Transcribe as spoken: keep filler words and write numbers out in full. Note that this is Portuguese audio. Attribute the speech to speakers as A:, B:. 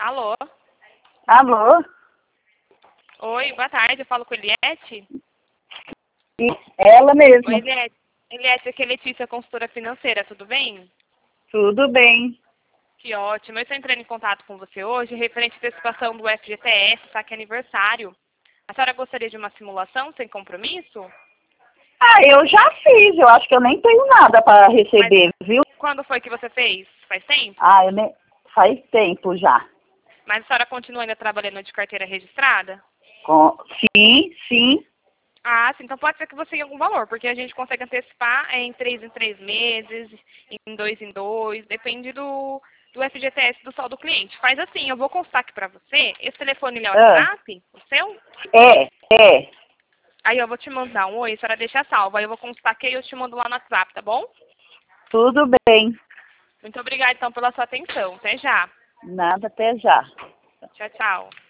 A: Alô?
B: Alô?
A: Oi, boa tarde. Eu falo com a Eliette?
B: Ela mesma.
A: Oi, Eliette. Eliette, aqui é Letícia, consultora financeira, tudo bem?
B: Tudo bem.
A: Que ótimo. Eu estou entrando em contato com você hoje, referente à antecipação do F G T S, saque aniversário. A senhora gostaria de uma simulação sem compromisso?
B: Ah, eu já fiz. Eu acho que eu nem tenho nada para receber,
A: Mas
B: viu?
A: quando foi que você fez? Faz tempo?
B: Ah, eu nem... faz tempo já.
A: Mas a senhora continua ainda trabalhando de carteira registrada?
B: Com... Sim, sim.
A: Ah, sim. Então pode ser que você tenha algum valor, porque a gente consegue antecipar em três em três meses, em dois em dois, depende do, do F G T S do saldo do cliente. Faz assim, eu vou constar aqui pra você, esse telefone ele é o
B: Ah,
A: WhatsApp, o seu?
B: é, é.
A: Aí eu vou te mandar um oi, a senhora deixa salvo. Aí eu vou constar aqui e eu te mando lá no WhatsApp, tá bom?
B: Tudo bem.
A: Muito obrigada, então, pela sua atenção. Até já.
B: Nada, até já.
A: Tchau, tchau.